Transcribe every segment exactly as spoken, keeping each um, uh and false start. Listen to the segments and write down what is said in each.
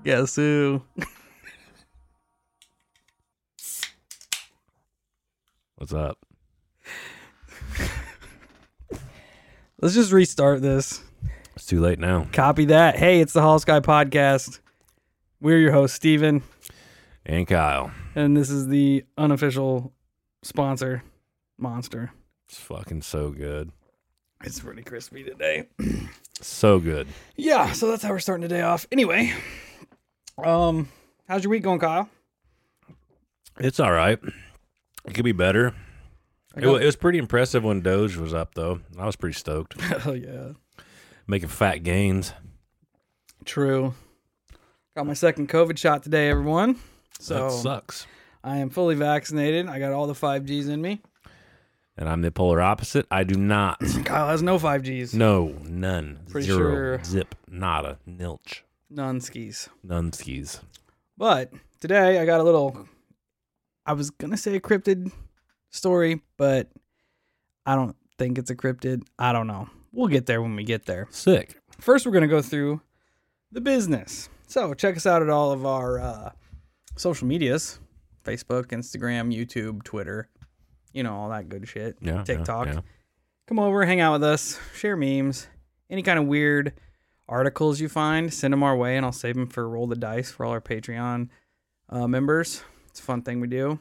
Guess who? What's up? Let's just restart this. It's too late now. Copy that. Hey, it's the Hollow Sky Podcast. We're your host, Steven. And Kyle. And this is the unofficial sponsor, Monster. It's fucking so good. It's pretty crispy today. So good. Yeah, so that's how we're starting the day off. Anyway, um, how's your week going, Kyle? It's all right. It could be better. I It, got- wa- it was pretty impressive when Doge was up, though. I was pretty stoked. Oh, yeah. Making fat gains. True. Got my second COVID shot today, everyone. So That sucks. I am fully vaccinated. I got all the five G's in me. And I'm the polar opposite. I do not. Kyle has no five G's. No, none. Pretty Zero. sure- Zip. Nada. Nilch. None skis. None skis. But today I got a little, I was going to say a cryptid story, but I don't think it's a cryptid. I don't know. We'll get there when we get there. Sick. First, we're going to go through the business. So check us out at all of our uh, social medias, Facebook, Instagram, YouTube, Twitter, you know, all that good shit. Yeah. TikTok. Yeah, yeah. Come over, hang out with us, share memes, any kind of weird articles you find, send them our way, and I'll save them for Roll the Dice for all our Patreon uh, members. It's a fun thing we do.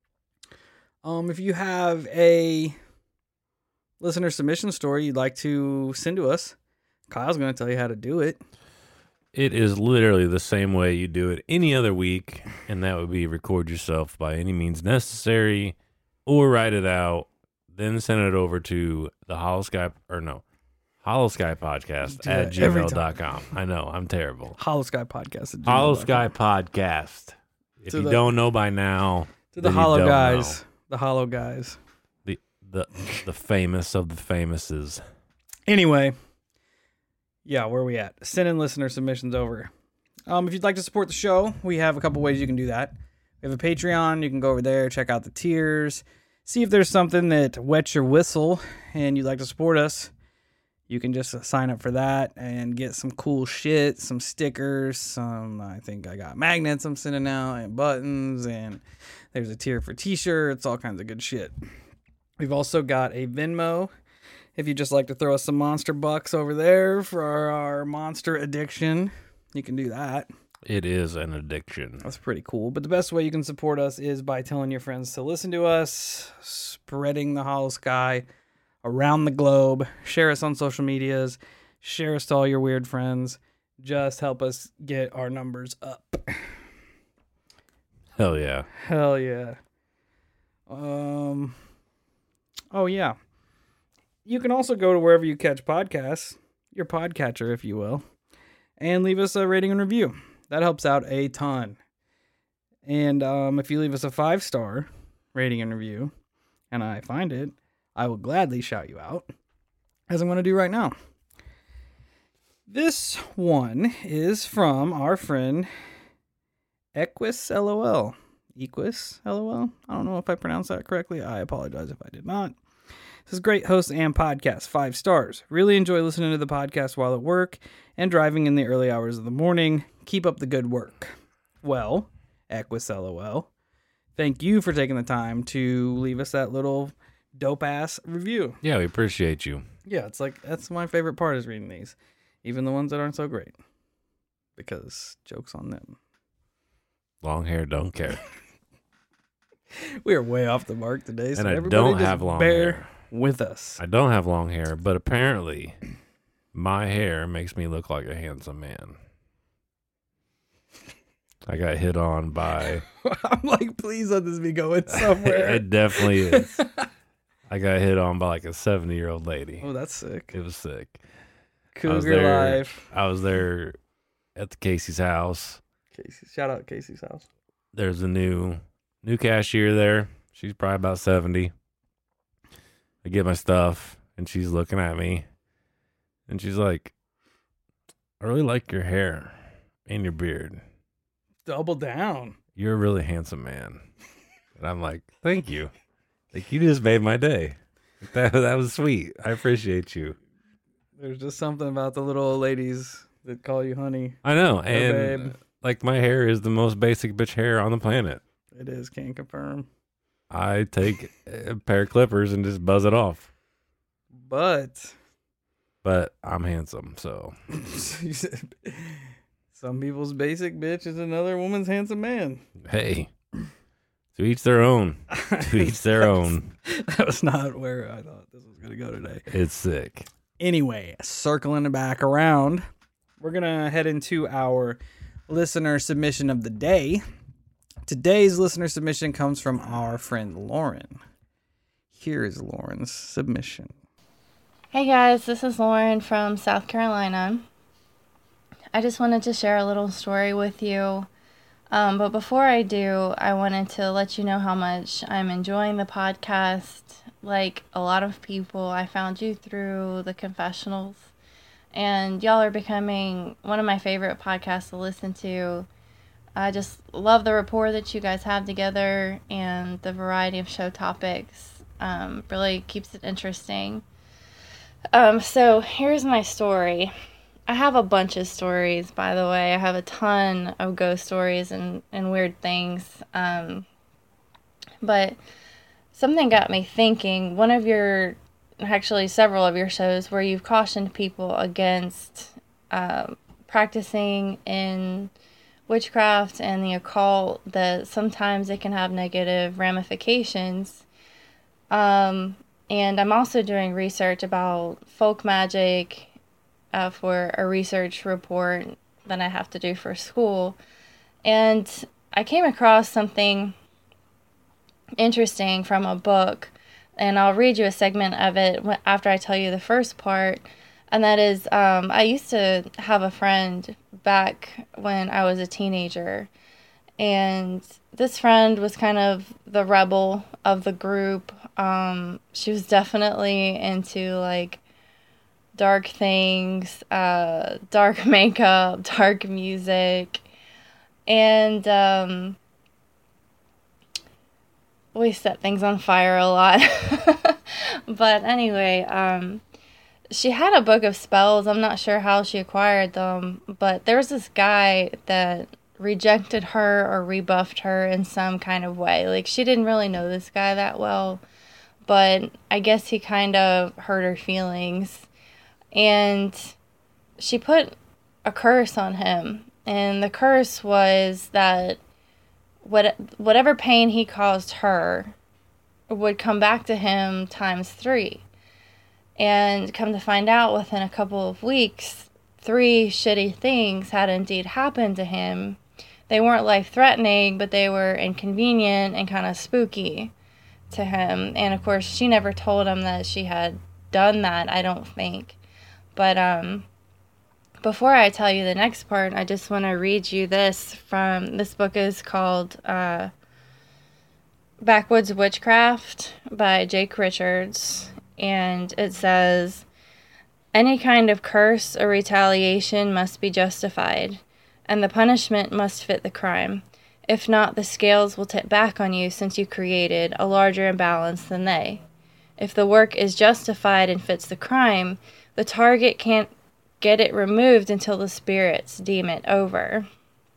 Um, if you have a listener submission story you'd like to send to us, Kyle's going to tell you how to do it. It is literally the same way you do it any other week, and that would be record yourself by any means necessary, or write it out, then send it over to the Hollow Sky, or no, Hollow Sky Podcast Do at that every gmail dot com. I know, I'm terrible. Hollow Sky Podcast. at Hollow gmail dot Sky com. Podcast. If To you the- don't know by now, To the then you Hollow don't guys. know. The Hollow guys. the the the famous of the famouses. Anyway, yeah, where are we at? Send in listener submissions over. Um, if you'd like to support the show, we have a couple ways you can do that. We have a Patreon. You can go over there, check out the tiers, see if there's something that wets your whistle and you'd like to support us. You can just sign up for that and get some cool shit, some stickers, some, I think I got magnets I'm sending out, and buttons, and there's a tier for t-shirts, all kinds of good shit. We've also got a Venmo. If you'd just like to throw us some monster bucks over there for our, our monster addiction, you can do that. It is an addiction. That's pretty cool. But the best way you can support us is by telling your friends to listen to us, spreading the Hollow Sky around the globe. Share us on social medias. Share us to all your weird friends. Just help us get our numbers up. Hell yeah. Hell yeah. Um. Oh, yeah. You can also go to wherever you catch podcasts, your podcatcher, if you will, and leave us a rating and review. That helps out a ton. And um, if you leave us a five-star rating and review, and I find it, I will gladly shout you out, as I'm going to do right now. This one is from our friend Equus LOL. Equus LOL? I don't know if I pronounced that correctly. I apologize if I did not. This is great host and podcast. Five stars. Really enjoy listening to the podcast while at work and driving in the early hours of the morning. Keep up the good work. Well, Equus LOL, thank you for taking the time to leave us that little dope-ass review. Yeah, we appreciate you. Yeah, it's like, that's my favorite part is reading these. Even the ones that aren't so great. Because joke's on them. Long hair, don't care. We are way off the mark today, so And I everybody don't just have long bear hair. with us. I don't have long hair, but apparently my hair makes me look like a handsome man. I got hit on by... I'm like, please let this be going somewhere. It definitely is. I got hit on by like a seventy-year-old lady. Oh, that's sick. It was sick. I Cougar was there, life. I was there at the Casey's house. Casey, shout out Casey's house. There's a new new cashier there. She's probably about seventy. I get my stuff, and she's looking at me, and she's like, I really like your hair and your beard. Double down. You're a really handsome man. And I'm like, thank you. Like, you just made my day. That, that was sweet. I appreciate you. There's just something about the little old ladies that call you honey. I know. Or And babe. like my hair is the most basic bitch hair on the planet. It is, can't confirm. I take a pair of clippers and just buzz it off. But But I'm handsome, so. Some people's basic bitch is another woman's handsome man. Hey, to each their own. To each their own. That was not where I thought this was going to go today. It's sick. Anyway, circling back around, we're going to head into our listener submission of the day. Today's listener submission comes from our friend Lauren. Here is Lauren's submission. Hey guys, this is Lauren from South Carolina. I just wanted to share a little story with you. Um, but before I do, I wanted to let you know how much I'm enjoying the podcast. Like a lot of people, I found you through the confessionals. And y'all are becoming one of my favorite podcasts to listen to. I just love the rapport that you guys have together and the variety of show topics. Um, really keeps it interesting. Um, so here's my story. I have a bunch of stories, by the way. I have a ton of ghost stories and, and weird things. Um, but something got me thinking. One of your, actually several of your shows where you've cautioned people against uh, practicing in witchcraft and the occult, that sometimes it can have negative ramifications. Um... And I'm also doing research about folk magic uh, for a research report that I have to do for school. And I came across something interesting from a book, and I'll read you a segment of it after I tell you the first part. And that is, um, I used to have a friend back when I was a teenager. And this friend was kind of the rebel of the group. Um, she was definitely into, like, dark things, uh, dark makeup, dark music. And, um, we set things on fire a lot. But anyway, um, she had a book of spells. I'm not sure how she acquired them. But there was this guy that rejected her or rebuffed her in some kind of way. Like, she didn't really know this guy that well, but I guess he kind of hurt her feelings, and she put a curse on him, and the curse was that what whatever pain he caused her would come back to him times three. And come to find out, within a couple of weeks, three shitty things had indeed happened to him. They weren't life-threatening, but they were inconvenient and kind of spooky to him. And, of course, she never told him that she had done that, I don't think. But um, before I tell you the next part, I just want to read you this from, this book is called uh, Backwoods Witchcraft by Jake Richards. And it says, any kind of curse or retaliation must be justified, and the punishment must fit the crime. If not, the scales will tip back on you, since you created a larger imbalance than they. If the work is justified and fits the crime, the target can't get it removed until the spirits deem it over.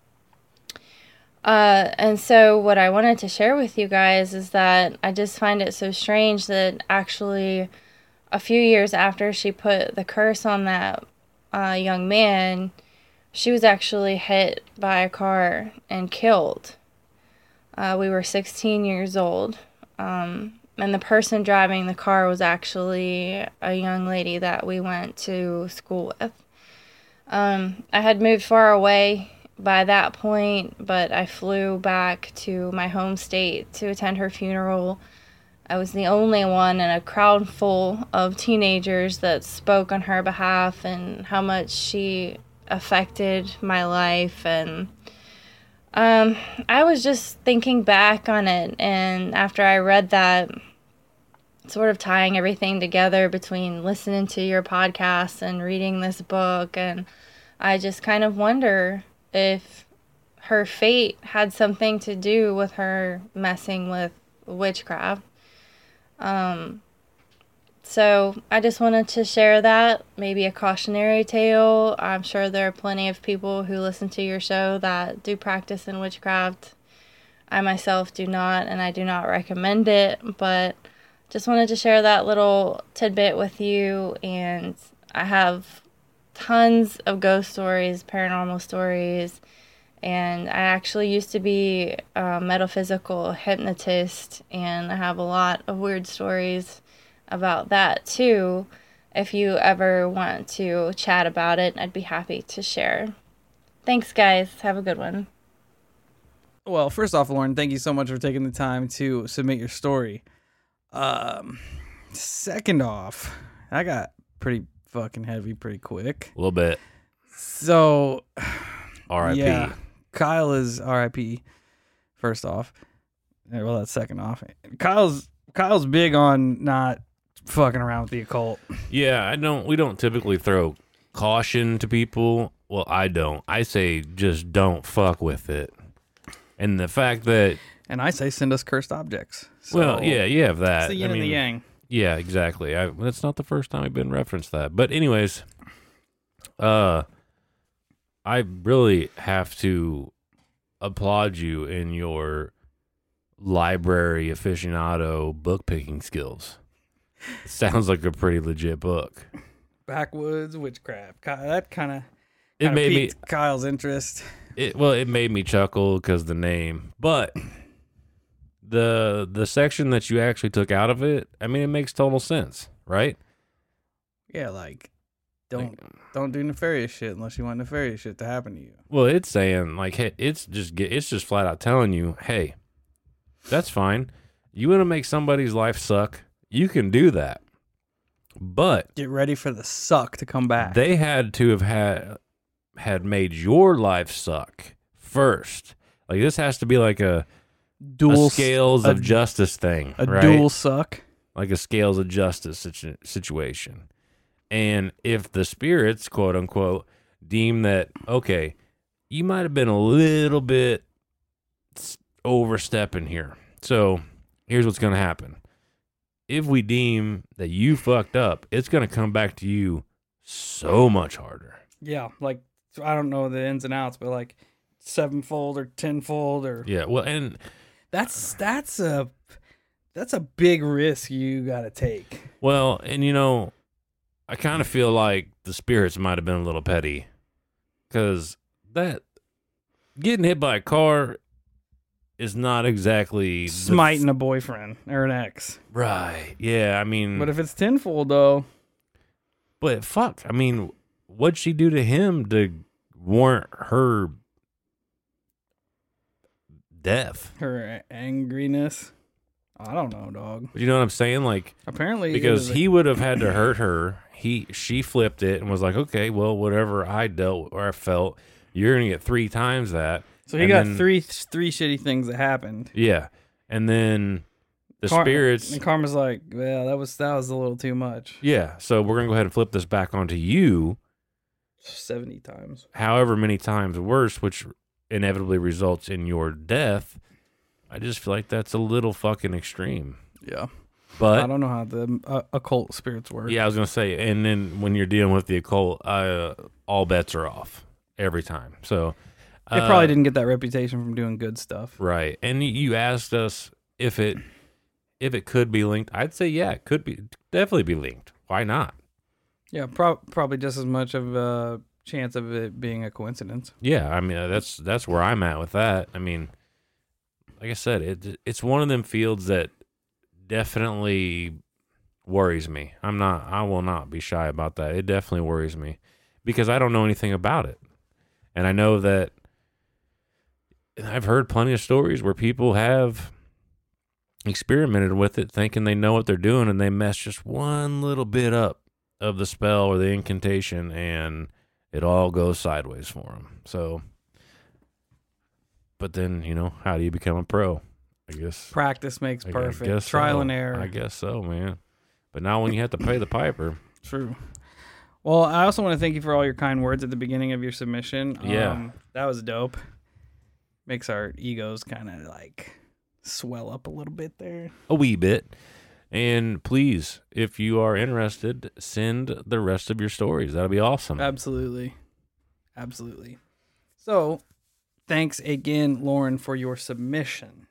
Uh, and so what I wanted to share with you guys is that I just find it so strange that actually a few years after she put the curse on that uh, young man, she was actually hit by a car and killed. Uh, we were sixteen years old. Um, and the person driving the car was actually a young lady that we went to school with. Um, I had moved far away by that point, but I flew back to my home state to attend her funeral. I was the only one in a crowd full of teenagers that spoke on her behalf and how much she affected my life. And um, I was just thinking back on it, and after I read that, sort of tying everything together between listening to your podcast and reading this book, and I just kind of wonder if her fate had something to do with her messing with witchcraft. Um, So I just wanted to share that, maybe a cautionary tale. I'm sure there are plenty of people who listen to your show that do practice in witchcraft. I myself do not, and I do not recommend it, but just wanted to share that little tidbit with you. And I have tons of ghost stories, paranormal stories, and I actually used to be a metaphysical hypnotist, and I have a lot of weird stories about that too. If you ever want to chat about it, I'd be happy to share. Thanks, guys. Have a good one. Well, first off, Lauren, thank you so much for taking the time to submit your story. Um, second off, I got pretty fucking heavy pretty quick. A little bit. So, R I P. yeah, Kyle is R I P. First off, Yeah, well, that's second off. Kyle's Kyle's big on not fucking around with the occult. Yeah, I don't. We don't typically throw caution to people. Well, I don't. I say just don't fuck with it. And the fact that, And I say send us cursed objects. So well, yeah, you have that. it's the yin I and the mean, yang. Yeah, exactly. I, that's not the first time I've been referenced that. But anyways, uh, I really have to applaud you in your library aficionado book picking skills. It sounds like a pretty legit book. Backwoods witchcraft. Ky- That kind of It made me. piqued Kyle's interest. It, well, it made me chuckle because the name, but the the section that you actually took out of it, I mean, it makes total sense, right? Yeah, like don't Like, don't do nefarious shit unless you want nefarious shit to happen to you. well, it's saying like, hey, it's just get, it's just flat out telling you, hey, that's fine. You want to make somebody's life suck, you can do that, but Get ready for the suck to come back. they had to have had had made your life suck first. Like this has to be like a dual a scales a- of justice thing, a right? dual suck. Like a scales of justice situ- situation. And if the spirits, quote unquote, deem that, okay, you might have been a little bit s- overstepping here. So here's what's going to happen. If we deem that you fucked up, it's going to come back to you so much harder. Yeah, like I don't know the ins and outs, but like sevenfold or tenfold or Yeah. Well, and that's that's a that's a big risk you got to take. well, and you know, I kind of feel like the spirits might have been a little petty because that getting hit by a car is not exactly the- Smiting a boyfriend or an ex. right. Yeah, I mean, But if it's tenfold though, but fuck, I mean, what'd she do to him to warrant her death? her a- angriness, I don't know, dog. You know what I'm saying? Like, Apparently, it because was a- he would have had to hurt her. He she flipped it and was like, okay, well, whatever I dealt or I felt, you're gonna get three times that. so he and got then- three three shitty things that happened. Yeah, and then the Car- spirits. and Karma's like, well, that was that was a little too much. Yeah, so we're gonna go ahead and flip this back onto you, Seventy times. however many times worse, which inevitably results in your death. I just feel like that's a little fucking extreme. Yeah, I But don't know how the uh, occult spirits work. yeah, I was gonna say, and then when you're dealing with the occult, uh, all bets are off every time. So they uh, probably didn't get that reputation from doing good stuff. right. And you asked us if it if it could be linked. I'd say yeah, it could be definitely be linked. Why not? Yeah, pro- probably just as much of a chance of it being a coincidence. Yeah, I mean that's that's where I'm at with that. I mean, like I said, it it's one of them fields that definitely worries me. I'm not I will not be shy about that. It definitely worries me because I don't know anything about it. And I know that I've heard plenty of stories where people have experimented with it thinking they know what they're doing and they mess just one little bit up of the spell or the incantation and it all goes sideways for them. So, but then, you know, how do you become a pro? I guess. Practice makes I- I perfect. guess Trial so. and error. I guess so, man. But now when you have to pay the piper, True. Well, I also want to thank you for all your kind words at the beginning of your submission. Yeah. Um, that was dope. Makes our egos kind of like swell up a little bit there. a wee bit. And please, if you are interested, send the rest of your stories. That'll be awesome. Absolutely. Absolutely. So, thanks again, Lauren, for your submission.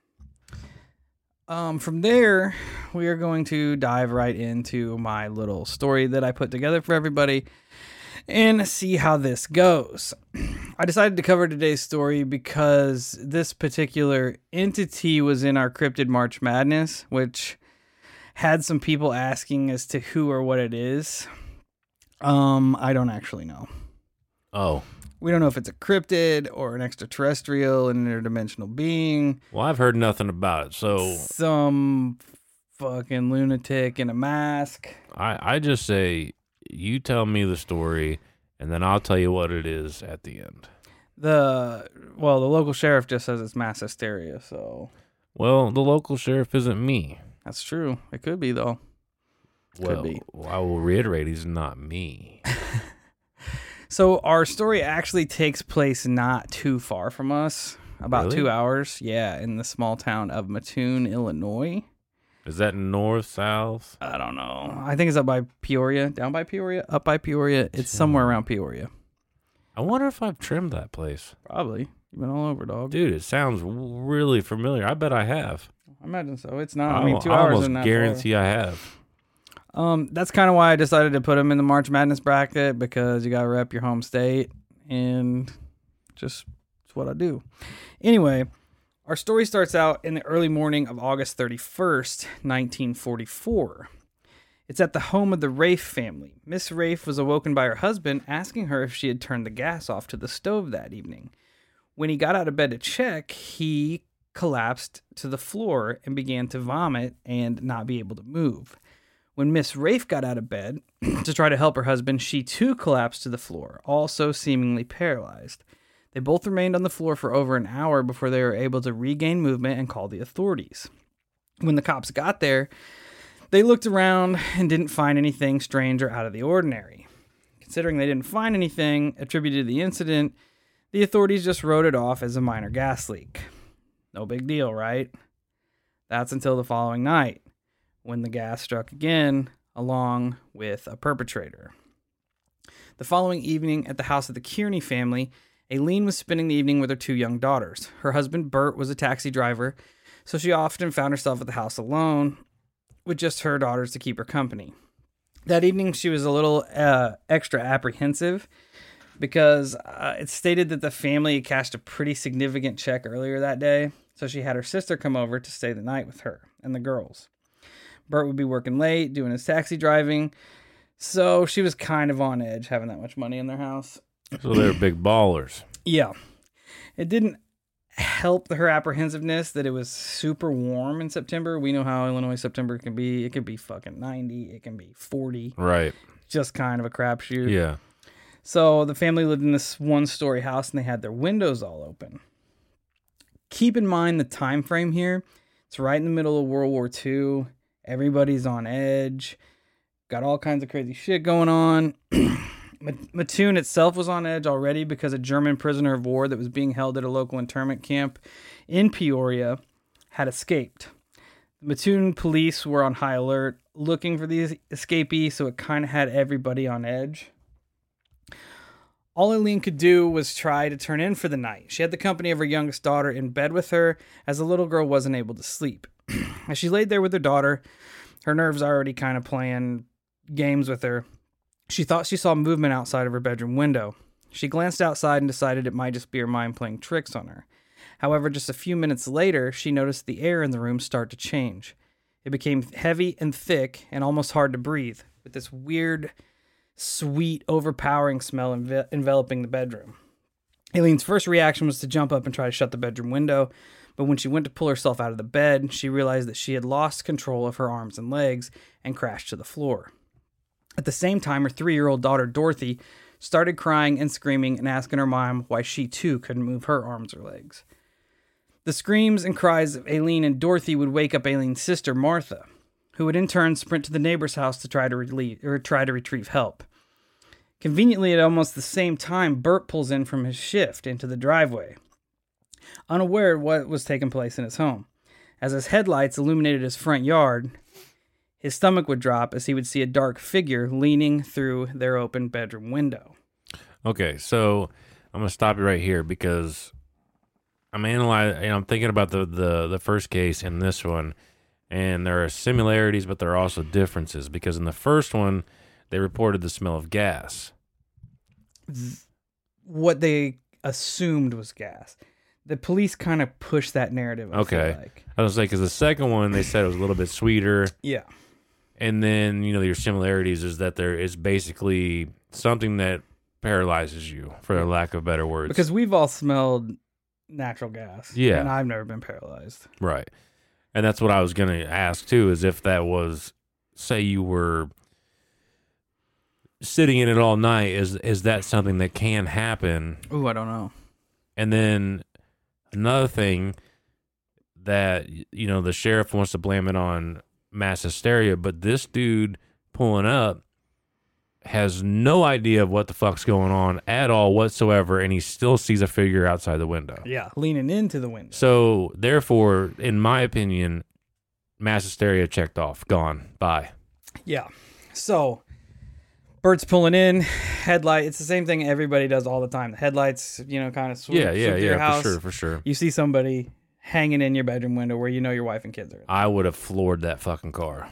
Um, from there, we are going to dive right into my little story that I put together for everybody and see how this goes. I decided to cover today's story because this particular entity was in our Cryptid March Madness, which had some people asking as to who or what it is. Um, I don't actually know. Oh. We don't know if it's a cryptid or an extraterrestrial, an interdimensional being. Well, I've heard nothing about it, so... Some fucking lunatic in a mask. I, I just say, you tell me the story, and then I'll tell you what it is at the end. The, well, the local sheriff just says it's mass hysteria, so... Well, the local sheriff isn't me. That's true. It could be, though. Well, Could be. I will reiterate, he's not me. So our story actually takes place not too far from us, about Really? two hours. Yeah, in the small town of Mattoon, Illinois. Is that north, south? I don't know. I think it's up by Peoria, down by Peoria, up by Peoria. It's somewhere around Peoria. I wonder if I've trimmed that place. Probably. You've been all over, dog. Dude, it sounds really familiar. I bet I have. I imagine so. It's not. I mean, two I hours almost isn't that guarantee I have. far. Um, that's kind of why I decided to put him in the March Madness bracket, because you got to rep your home state, and just it's what I do. Anyway, our story starts out in the early morning of August thirty-first, nineteen forty-four. It's at the home of the Rafe family. Miss Rafe was awoken by her husband asking her if she had turned the gas off to the stove that evening. When he got out of bed to check, he collapsed to the floor and began to vomit and not be able to move. When Miss Rafe got out of bed to try to help her husband, she too collapsed to the floor, also seemingly paralyzed. They both remained on the floor for over an hour before they were able to regain movement and call the authorities. When the cops got there, they looked around and didn't find anything strange or out of the ordinary. Considering they didn't find anything attributed to the incident, the authorities just wrote it off as a minor gas leak. No big deal, right? That's until the following night, when the gas struck again, along with a perpetrator. The following evening at the house of the Kearney family, Aileen was spending the evening with her two young daughters. Her husband, Bert, was a taxi driver, so she often found herself at the house alone with just her daughters to keep her company. That evening, she was a little uh, extra apprehensive because uh, it's stated that the family had cashed a pretty significant check earlier that day, so she had her sister come over to stay the night with her and the girls. Bert would be working late, doing his taxi driving, so she was kind of on edge having that much money in their house. So they're big ballers. Yeah. It didn't help her apprehensiveness that it was super warm in September. We know how Illinois September can be. It can be fucking ninety. It can be forty. Right. Just kind of a crapshoot. Yeah. So the family lived in this one-story house, and they had their windows all open. Keep in mind the time frame here. It's right in the middle of World War Two. Everybody's on edge. Got all kinds of crazy shit going on. Mattoon itself was on edge already because a German prisoner of war that was being held at a local internment camp in Peoria had escaped. The Mattoon police were on high alert looking for the escapee, so it kind of had everybody on edge. All Aileen could do was try to turn in for the night. She had the company of her youngest daughter in bed with her, as the little girl wasn't able to sleep. As she laid there with her daughter, her nerves already kind of playing games with her, she thought she saw movement outside of her bedroom window. She glanced outside and decided it might just be her mind playing tricks on her. However, just a few minutes later, she noticed the air in the room start to change. It became heavy and thick and almost hard to breathe, with this weird, sweet, overpowering smell enve- enveloping the bedroom. Aileen's first reaction was to jump up and try to shut the bedroom window, but when she went to pull herself out of the bed, she realized that she had lost control of her arms and legs and crashed to the floor. At the same time, her three-year-old daughter, Dorothy, started crying and screaming and asking her mom why she too couldn't move her arms or legs. The screams and cries of Aileen and Dorothy would wake up Aileen's sister, Martha, who would in turn sprint to the neighbor's house to try to relieve, or try to retrieve help. Conveniently, at almost the same time, Bert pulls in from his shift into the driveway, unaware of what was taking place in his home. As his headlights illuminated his front yard, His stomach would drop as he would see a dark figure leaning through their open bedroom window. Okay, so I'm gonna stop you right here because I'm analyzing. You know, I'm thinking about the, the the first case and this one, and there are similarities, but there are also differences. Because in the first one, they reported the smell of gas. What they assumed was gas. The police kind of pushed that narrative. I Okay, feel like. I was like, because the second one they said it was a little bit sweeter. Yeah. And then, you know, your similarities is that there is basically something that paralyzes you, for lack of better words. Because we've all smelled natural gas. Yeah. And I've never been paralyzed. Right. And that's what I was going to ask, too, is if that was, say you were sitting in it all night, is is that something that can happen? Ooh, I don't know. And then another thing that, you know, the sheriff wants to blame it on mass hysteria, but this dude pulling up has no idea of what the fuck's going on at all whatsoever, and he still sees a figure outside the window. Yeah, leaning into the window. So, therefore, in my opinion, mass hysteria checked off. Gone. Bye. Yeah. So, Bert's pulling in, headlight. It's the same thing everybody does all the time. The headlights, you know, kind of swoop, Yeah, yeah, swoop to your yeah, house. for sure, for sure. You see somebody hanging in your bedroom window where you know your wife and kids are. I would have floored that fucking car.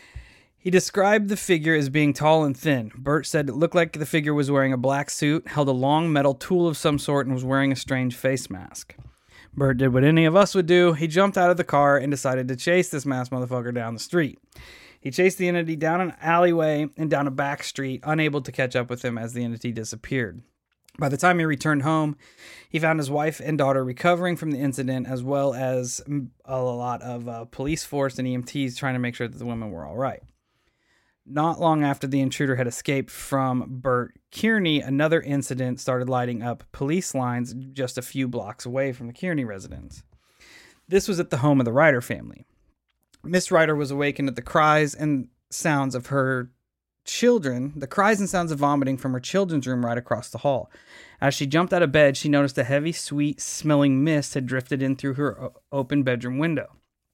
He described the figure as being tall and thin. Bert said it looked like the figure was wearing a black suit, held a long metal tool of some sort, and was wearing a strange face mask. Bert did what any of us would do. He jumped out of the car and decided to chase this masked motherfucker down the street. He chased the entity down an alleyway and down a back street, unable to catch up with him as the entity disappeared. By the time he returned home, he found his wife and daughter recovering from the incident, as well as a lot of uh, police force and E M Ts trying to make sure that the women were all right. Not long after the intruder had escaped from Bert Kearney, another incident started lighting up police lines just a few blocks away from the Kearney residence. This was at the home of the Ryder family. Miss Ryder was awakened at the cries and sounds of her children, the cries and sounds of vomiting from her children's room right across the hall. As she jumped out of bed, she noticed a heavy, sweet-smelling mist had drifted in through her open bedroom window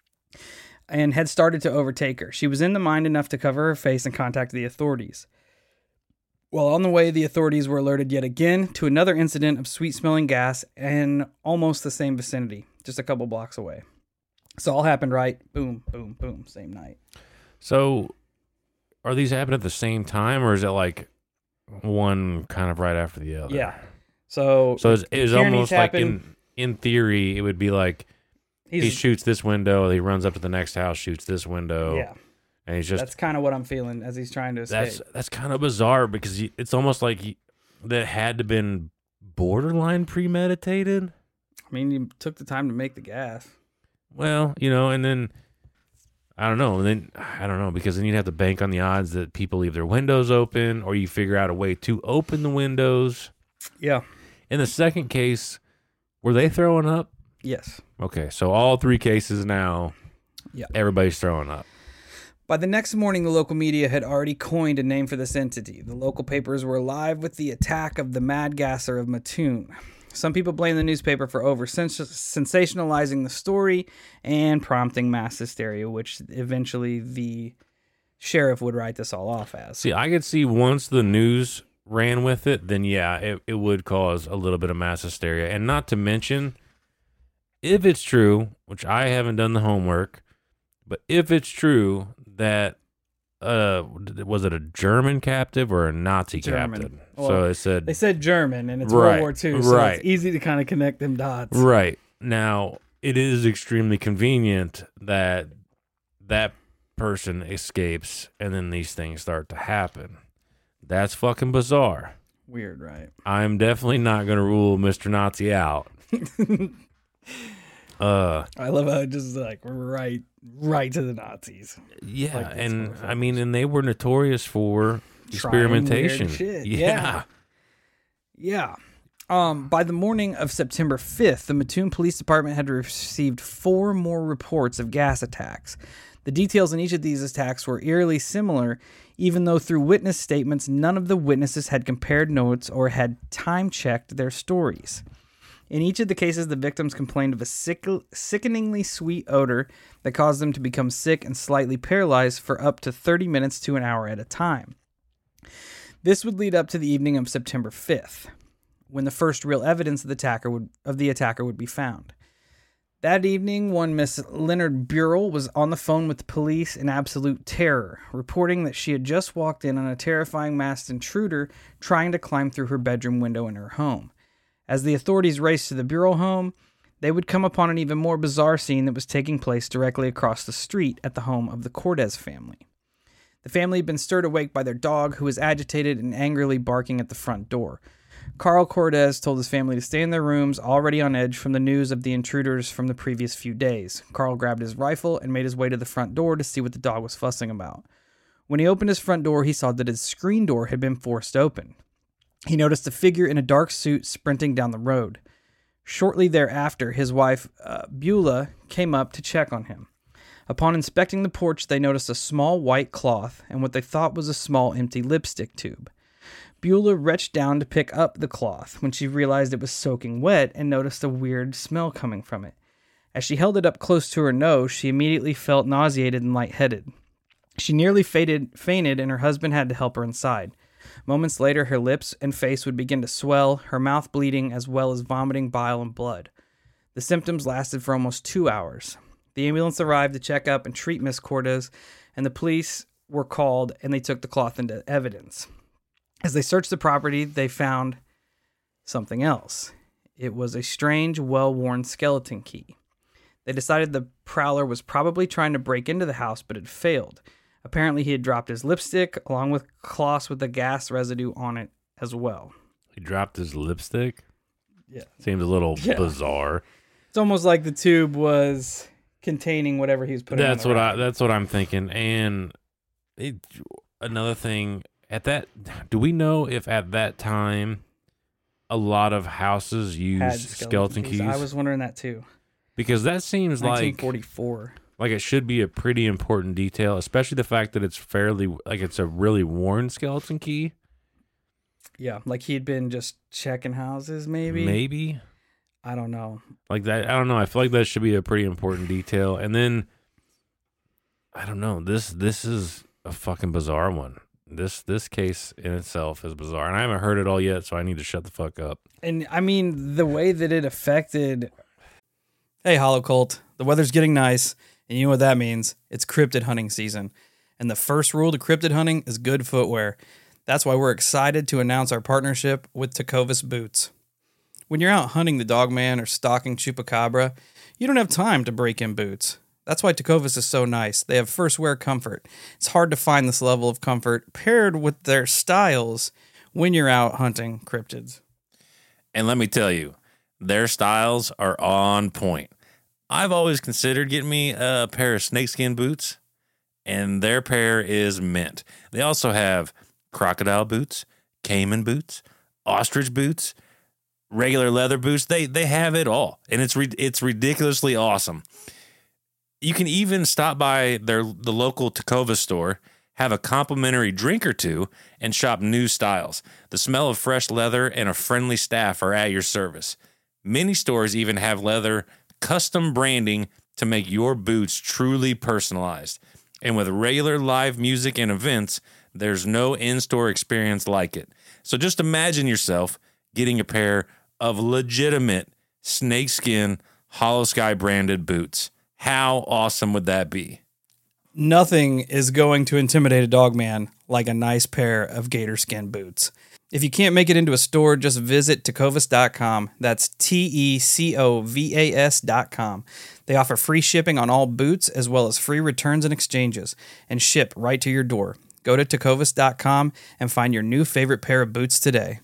and had started to overtake her. She was in the mind enough to cover her face and contact the authorities. While on the way, the authorities were alerted yet again to another incident of sweet-smelling gas in almost the same vicinity, just a couple blocks away. So all happened right, boom, boom, boom, same night. So, are these happening at the same time, or is it like one kind of right after the other? Yeah. So, So it's, it's almost like happened, in in theory, it would be like he's, he shoots this window, he runs up to the next house, shoots this window, yeah, and he's just that's kind of what I'm feeling as he's trying to escape. that's that's kind of bizarre because he, it's almost like he, that had to been borderline premeditated. I mean, you took the time to make the gas. Well, you know, and then I don't know, and then I don't know because then you'd have to bank on the odds that people leave their windows open, or you figure out a way to open the windows. Yeah. In the second case, were they throwing up? Yes. Okay, so all three cases now, Yeah. everybody's throwing up. By the next morning, the local media had already coined a name for this entity. The local papers were alive with the attack of the Mad Gasser of Mattoon. Some people blame the newspaper for over-sensationalizing the story and prompting mass hysteria, which eventually the sheriff would write this all off as. See, I could see once the news ran with it, then yeah, it, it would cause a little bit of mass hysteria. And not to mention, if it's true, which I haven't done the homework, but if it's true that, uh, was it a German captive or a Nazi German. captain? Well, so it said, They said German, and it's Right, World War Two, so right. it's easy to kind of connect them dots. right. Now, it is extremely convenient that that person escapes and then these things start to happen. That's fucking bizarre. Weird, right? I'm definitely not going to rule Mister Nazi out. uh, I love how it just like right, right to the Nazis. yeah, Like, that's and motherfuckers. I mean, and they were notorious for Trying weird experimentation. shit, Yeah. Yeah. Um, by the morning of September fifth, the Mattoon Police Department had received four more reports of gas attacks. The details in each of these attacks were eerily similar, even though through witness statements, none of the witnesses had compared notes or had time-checked their stories. In each of the cases, the victims complained of a sick, sickeningly sweet odor that caused them to become sick and slightly paralyzed for up to thirty minutes to an hour at a time. This would lead up to the evening of September fifth, when the first real evidence of the attacker would, of the attacker would be found. That evening, one Miss Leonard Burrell was on the phone with the police in absolute terror, reporting that she had just walked in on a terrifying masked intruder trying to climb through her bedroom window in her home. As the authorities raced to the Burrell home, they would come upon an even more bizarre scene that was taking place directly across the street at the home of the Cortez family. The family had been stirred awake by their dog, who was agitated and angrily barking at the front door. Carl Cortez told his family to stay in their rooms, already on edge from the news of the intruders from the previous few days. Carl grabbed his rifle and made his way to the front door to see what the dog was fussing about. When he opened his front door, he saw that his screen door had been forced open. He noticed a figure in a dark suit sprinting down the road. Shortly thereafter, his wife, uh, Beulah, came up to check on him. Upon inspecting the porch, they noticed a small white cloth and what they thought was a small empty lipstick tube. Beulah reached down to pick up the cloth when she realized it was soaking wet and noticed a weird smell coming from it. As she held it up close to her nose, she immediately felt nauseated and lightheaded. She nearly fainted, fainted and her husband had to help her inside. Moments later, her lips and face would begin to swell, her mouth bleeding, as well as vomiting bile and blood. The symptoms lasted for almost two hours. The ambulance arrived to check up and treat Miss Cortez, and the police were called and they took the cloth into evidence. As they searched the property, they found something else. It was a strange, well-worn skeleton key. They decided the prowler was probably trying to break into the house, but had failed. Apparently, he had dropped his lipstick, along with cloths with the gas residue on it as well. He dropped his lipstick? Yeah. Seems a little Yeah. bizarre. It's almost like the tube was containing whatever he was putting That's on the what I rag. that's what I'm thinking. And it, another thing, at that do we know if at that time a lot of houses use Had skeleton keys? I was wondering that too. Because that seems like nineteen forty-four. like it should be a pretty important detail, especially the fact that it's fairly like it's a really worn skeleton key. Yeah, like he'd been just checking houses, maybe. Maybe. I don't know. Like that, I don't know. I feel like that should be a pretty important detail. And then, I don't know. This this is a fucking bizarre one. This this case in itself is bizarre, and I haven't heard it all yet, so I need to shut the fuck up. And I mean, the way that it affected. Hey, Hollow Cult, the weather's getting nice, and you know what that means? It's cryptid hunting season. And the first rule to cryptid hunting is good footwear. That's why we're excited to announce our partnership with Tecovas Boots. When you're out hunting the Dogman or stalking Chupacabra, you don't have time to break in boots. That's why Tecovas is so nice. They have first wear comfort. It's hard to find this level of comfort paired with their styles when you're out hunting cryptids. And let me tell you, their styles are on point. I've always considered getting me a pair of snakeskin boots, and their pair is mint. They also have crocodile boots, caiman boots, ostrich boots, regular leather boots. They they have it all, and it's re- it's ridiculously awesome. You can even stop by their the local Tecovas store, have a complimentary drink or two, and shop new styles. The smell of fresh leather and a friendly staff are at your service. Many stores even have leather custom branding to make your boots truly personalized. And with regular live music and events, there's no in-store experience like it. So just imagine yourself getting a pair of legitimate snakeskin Hollow Sky branded boots. How awesome would that be? Nothing is going to intimidate a dogman like a nice pair of gator skin boots. If you can't make it into a store, just visit tecovas dot com. That's T E C O V A S dot com. They offer free shipping on all boots as well as free returns and exchanges and ship right to your door. Go to tecovas dot com and find your new favorite pair of boots today.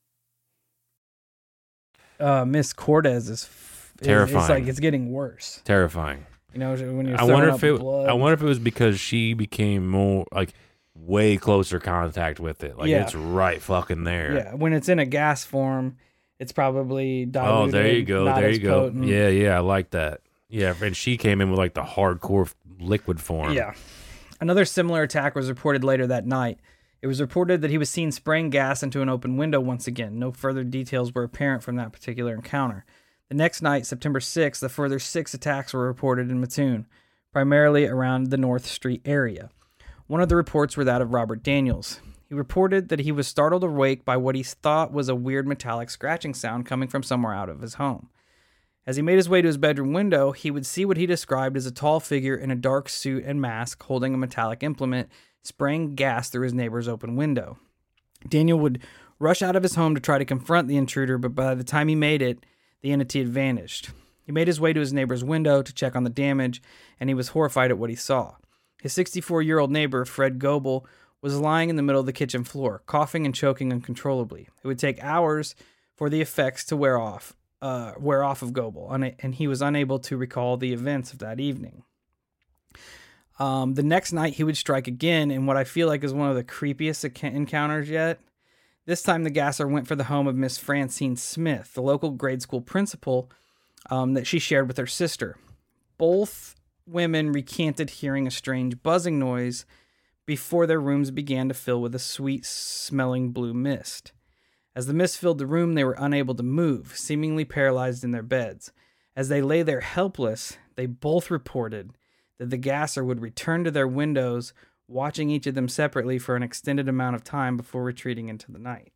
Uh, Miss Cortez is f- Terrifying. It's like it's getting worse. Terrifying. You know, when you're I wonder throwing if up it. blood. I wonder if it was because she became more like way closer contact with it. Like Yeah. it's right fucking there. Yeah, when it's in a gas form, it's probably diluted. Oh, there you go. not There as you go. potent. Yeah, yeah. I like that. Yeah, and she came in with like the hardcore liquid form. Yeah. Another similar attack was reported later that night. It was reported that he was seen spraying gas into an open window once again. No further details were apparent from that particular encounter. The next night, September sixth, a further six attacks were reported in Mattoon, primarily around the North Street area. One of the reports were that of Robert Daniels. He reported that he was startled awake by what he thought was a weird metallic scratching sound coming from somewhere out of his home. As he made his way to his bedroom window, he would see what he described as a tall figure in a dark suit and mask holding a metallic implement, spraying gas through his neighbor's open window. Daniel would rush out of his home to try to confront the intruder, but by the time he made it, the entity had vanished. He made his way to his neighbor's window to check on the damage, and he was horrified at what he saw. His sixty-four-year-old neighbor, Fred Goebel, was lying in the middle of the kitchen floor, coughing and choking uncontrollably. It would take hours for the effects to wear off, uh, wear off of Goebel, and he was unable to recall the events of that evening. Um, the next night, he would strike again in what I feel like is one of the creepiest encounters yet. This time, the gasser went for the home of Miss Francine Smith, the local grade school principal um, that she shared with her sister. Both women recanted hearing a strange buzzing noise before their rooms began to fill with a sweet-smelling blue mist. As the mist filled the room, they were unable to move, seemingly paralyzed in their beds. As they lay there helpless, they both reported that the gasser would return to their windows, watching each of them separately for an extended amount of time before retreating into the night.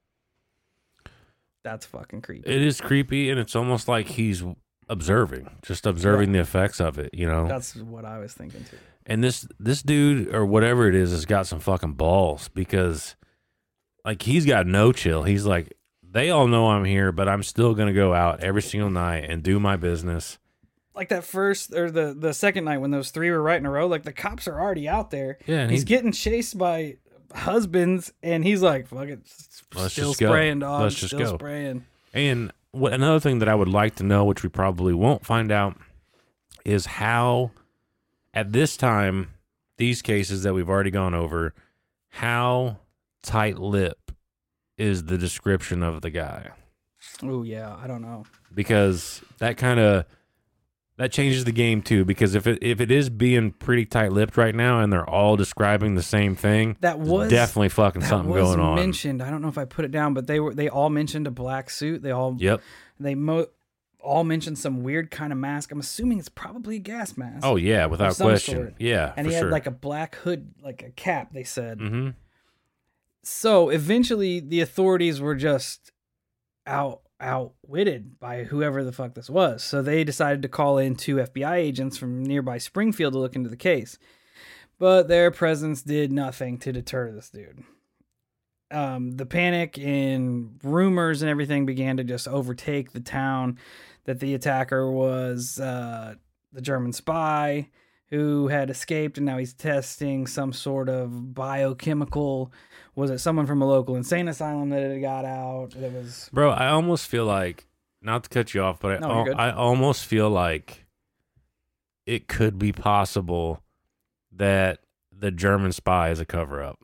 That's fucking creepy. It is creepy, and it's almost like he's observing, just observing Right. the effects of it, you know? That's what I was thinking too. And this this dude, or whatever it is, has got some fucking balls, because, like, he's got no chill. He's like, they all know I'm here, but I'm still going to go out every single night and do my business. Like that first, or the, the second night when those three were right in a row, like the cops are already out there. Yeah, and he's he- getting chased by husbands, and he's like, fuck it, Let's still just go. spraying, dog, Let's just still go. spraying. And what another thing that I would like to know, which we probably won't find out, is how, at this time, these cases that we've already gone over, how tight-lipped is the description of the guy? Oh, yeah, I don't know. Because that kind of, that changes the game too, because if it if it is being pretty tight-lipped right now and they're all describing the same thing, That there's was definitely fucking that something was going on. mentioned. I don't know if I put it down, but they were they all mentioned a black suit. They all Yep. they mo- all mentioned some weird kind of mask. I'm assuming it's probably a gas mask. Oh yeah, without some question. sort. Yeah, and for he had sure. like a black hood, like a cap, they said. mm-hmm. So eventually the authorities were just out outwitted by whoever the fuck this was. So they decided to call in two F B I agents from nearby Springfield to look into the case. But their presence did nothing to deter this dude. Um, the panic and rumors and everything began to just overtake the town that the attacker was uh, the German spy who had escaped, and now he's testing some sort of biochemical. Was it someone from a local insane asylum that had got out? That was Bro, I almost feel like, not to cut you off, but I, No, you're al- good. I almost feel like it could be possible that the German spy is a cover-up.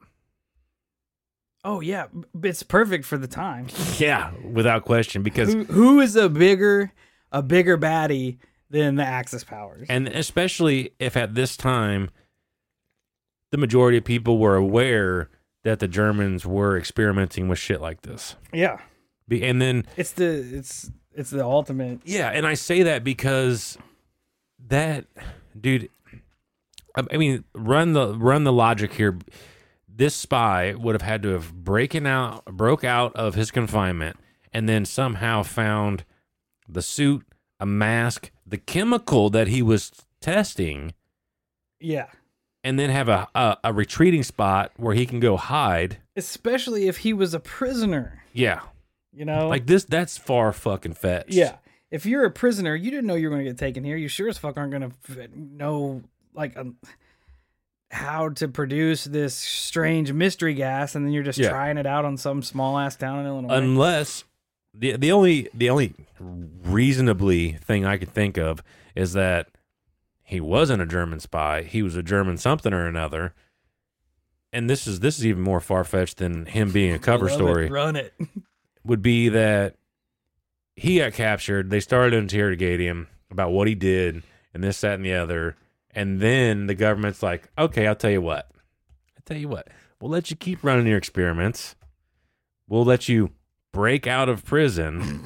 oh yeah, b- it's perfect for the time. Yeah, without question, because Who, who is a bigger a bigger baddie than the Axis powers? and especially if at this time the majority of people were aware that the Germans were experimenting with shit like this. Yeah, Be- And then it's the it's it's the ultimate. yeah, and I say that because that dude, I I mean, run the run the logic here. This spy would have had to have breaking out broke out of his confinement and then somehow found the suit, a mask, the chemical that he was testing, Yeah, and then have a a, a retreating spot where he can go hide. especially if he was a prisoner. Yeah. You know, Like this that's far fucking fetched. yeah. If you're a prisoner, you didn't know you were going to get taken here. You sure as fuck aren't going to know like um, how to produce this strange mystery gas, and then you're just Yeah. trying it out on some small ass town in Illinois. Unless the the only the only reasonably thing I could think of is that he wasn't a German spy. He was a German something or another. And this is this is even more far fetched than him being a cover Love it. story. Run it. Would be that he got captured. They started to interrogate him about what he did and this, that, and the other. And then the government's like, okay, I'll tell you what. I'll tell you what. we'll let you keep running your experiments. We'll let you break out of prison.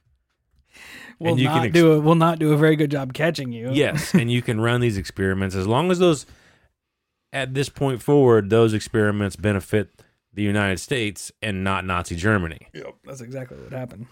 We'll you not can ex- do it. We'll not do a very good job catching you. Yes, and you can run these experiments as long as those, at this point forward, those experiments benefit the United States and not Nazi Germany. Yep, that's exactly what happened.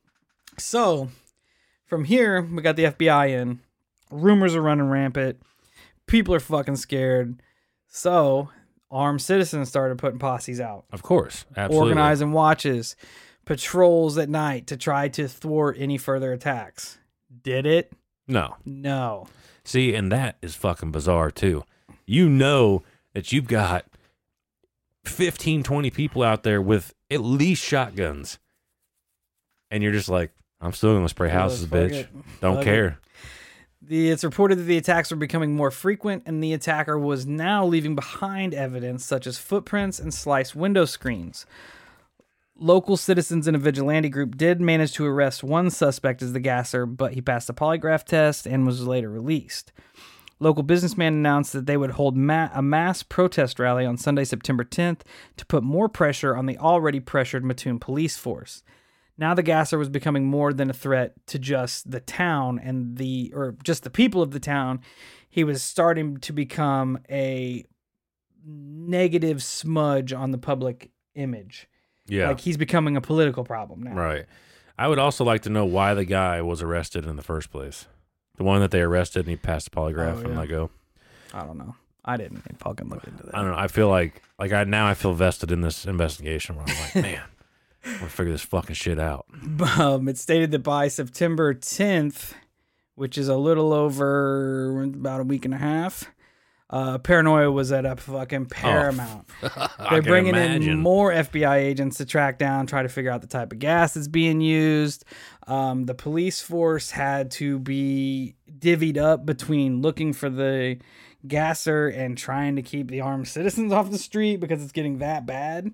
So, from here, we got the F B I in. Rumors are running rampant. People are fucking scared. So, armed citizens started putting posses out. Of course, absolutely. Organizing watches, patrols at night to try to thwart any further attacks. Did it? No. No. See, and that is fucking bizarre, too. You know that you've got fifteen, twenty people out there with at least shotguns. And you're just like, I'm still going to spray houses, Fuck bitch. it. Don't Fuck care. it. The, it's reported that the attacks were becoming more frequent, and the attacker was now leaving behind evidence such as footprints and sliced window screens. Local citizens in a vigilante group did manage to arrest one suspect as the gasser, but he passed a polygraph test and was later released. Local businessmen announced that they would hold ma- a mass protest rally on Sunday, September tenth, to put more pressure on the already pressured Mattoon police force. Now the gasser was becoming more than a threat to just the town and the, or just the people of the town. He was starting to become a negative smudge on the public image. Yeah. Like he's becoming a political problem now. Right. I would also like to know why the guy was arrested in the first place. The one that they arrested and he passed the polygraph Oh, and yeah. let go. I don't know. I didn't fucking look into that. I don't know. I feel like, like I now I feel vested in this investigation where I'm like, man, I'm going to figure this fucking shit out. Um, it stated that by September tenth, which is a little over about a week and a half, uh, paranoia was at a fucking paramount. I They're can bringing imagine. in more F B I agents to track down, try to figure out the type of gas that's being used. Um, the police force had to be divvied up between looking for the gasser and trying to keep the armed citizens off the street because it's getting that bad.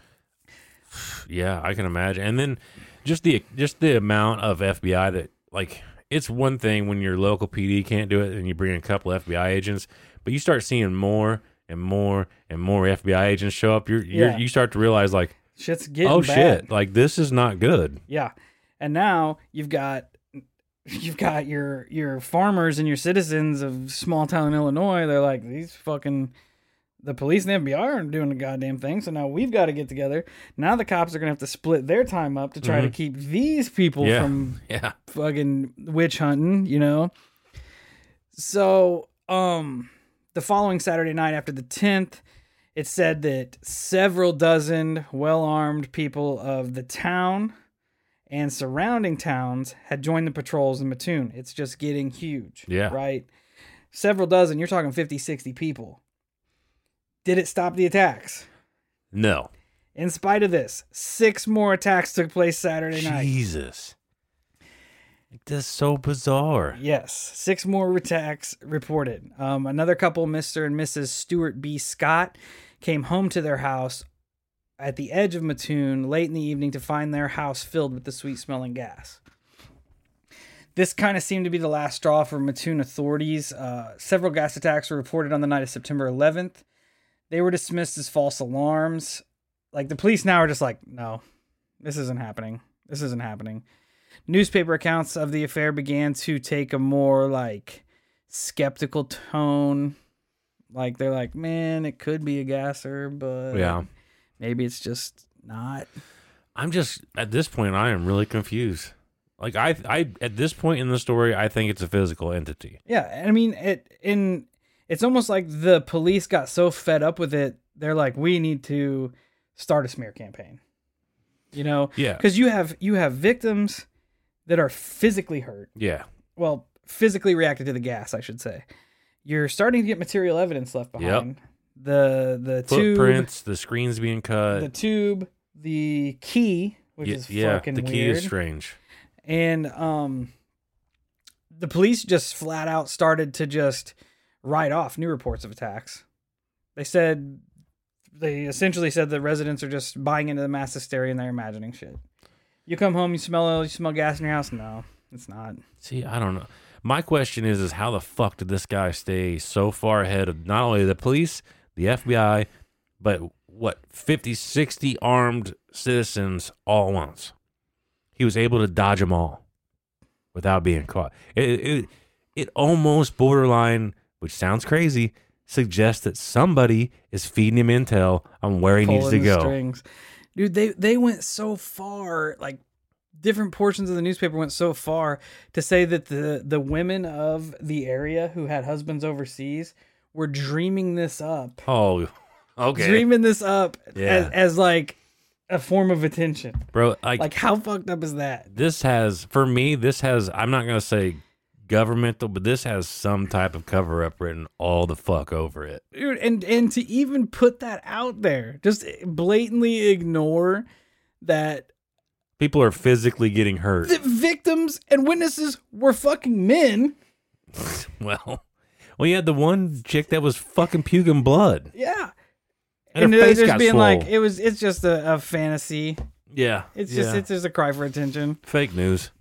Yeah, I can imagine. And then just the just the amount of F B I that, like, it's one thing when your local P D can't do it and you bring in a couple F B I agents, but you start seeing more and more and more F B I agents show up. You're, you're Yeah. you start to realize, like, Shit's getting oh bad. shit, like this is not good. Yeah. And now you've got you've got your your farmers and your citizens of small town Illinois. They're like, these fucking the police and the F B I aren't doing the goddamn thing. So now we've got to get together. Now the cops are gonna have to split their time up to try to keep these people Yeah. from Yeah. fucking witch hunting, you know? So, um, the following Saturday night after the tenth, it said that several dozen well-armed people of the town and surrounding towns had joined the patrols in Mattoon. It's just getting huge. Yeah. Right? Several dozen, you're talking fifty, sixty people. Did it stop the attacks? No. In spite of this, six more attacks took place Saturday night. Jesus. Like, that's so bizarre. Yes, six more attacks reported. Um, another couple, Mister and Missus Stuart B. Scott, came home to their house at the edge of Mattoon late in the evening to find their house filled with the sweet-smelling gas. This kind of seemed to be the last straw for Mattoon authorities. Uh, several gas attacks were reported on the night of September eleventh. They were dismissed as false alarms. Like, the police now are just like, no, this isn't happening. This isn't happening. Newspaper accounts of the affair began to take a more, like, skeptical tone. Like, they're like, man, it could be a gasser, but Yeah. maybe it's just not. I'm just, at this point, I am really confused. Like, I, I, at this point in the story, I think it's a physical entity. Yeah, and I mean, it in it's almost like the police got so fed up with it, they're like, we need to start a smear campaign. You know? Yeah. Because you have you have victims that are physically hurt. Yeah. Well, physically reacted to the gas, I should say. You're starting to get material evidence left behind. The the Footprints, the screens being cut. tube, the tube, the key, which Ye- is yeah, fucking the key weird. is strange. And um, the police just flat out started to just write off new reports of attacks. They said, they essentially said that residents are just buying into the mass hysteria and they're imagining shit. You come home, you smell, you smell gas in your house. No, it's not. See, I don't know. My question is, is how the fuck did this guy stay so far ahead of not only the police, the F B I, but what, fifty, sixty armed citizens all at once. He was able to dodge them all without being caught. It, it, it almost borderline, which sounds crazy, suggests that somebody is feeding him intel on where he needs to Pulling the go. strings. Dude, they, they went so far, like different portions of the newspaper went so far to say that the, the women of the area who had husbands overseas were dreaming this up. Oh, okay. Dreaming this up Yeah. as, as like a form of attention. Bro, like, Like, how fucked up is that? this has, for me, this has, I'm not going to say governmental, but this has some type of cover up written all the fuck over it. Dude, and, and to even put that out there, just blatantly ignore that People are physically getting hurt. the victims and witnesses were fucking men. Well, well, you had the one chick that was fucking puking blood. Yeah. And, And her they're face just got being swole. like, it was, it's just a, a fantasy. Yeah. It's just, yeah. it's just a cry for attention. fake news.